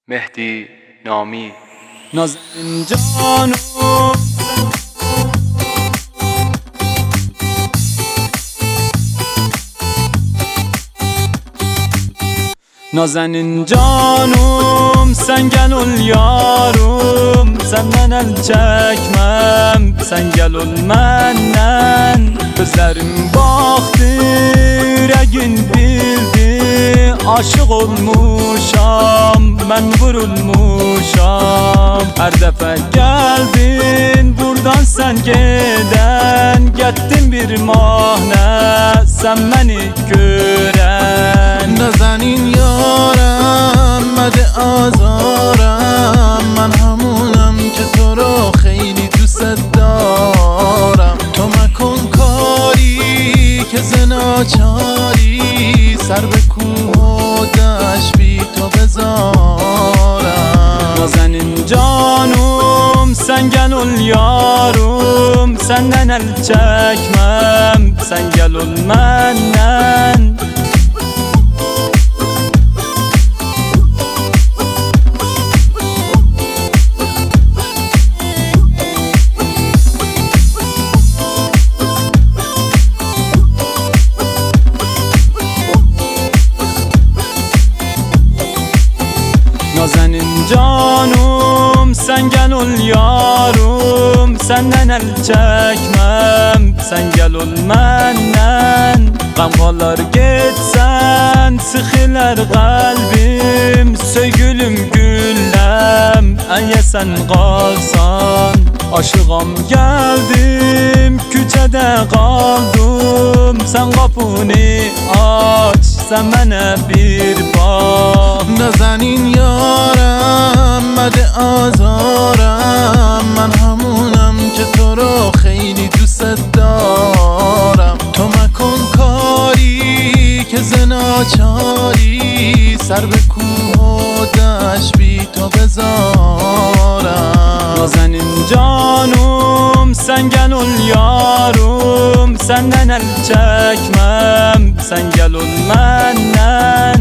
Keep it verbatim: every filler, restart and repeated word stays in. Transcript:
مهدی نامی. نازنین جانم نازنین جانم سنگل الیارم senden el çekmem sen gel ol menden. Gözlerim baktı yüreğin bildi aşık olmuşam ben vurulmuşam. Her defa geldin buradan sen giden gittin bir mahne sen beni gören. نازنین یارم مده آزارم من همونم که تو رو خیلی دوست دارم. تو مکن کاری که زناچاری سر به کوه و دشت بی تو بذارم. نازنین جانم sen gel ol yarım senden el çekmem sen gel ol menden. Nazenin canım sen gel ol yarım senden el çekmem sen gel ol menden. Gamgalar geçsen sıkılar kalbim söygülüm güllem eye sen kalsan. Aşığım geldim küçede kaldım sen kapını aç sen bana bir bak. نازنین یارم مده آزارم من همونم که تو رو خیلی دوست دارم. تو مکن کاری که زناچاری سر به کوه و دشت بی تو بذارم. نازنین canım sen gel ol yarım senden el çekmem sen gel ol menden.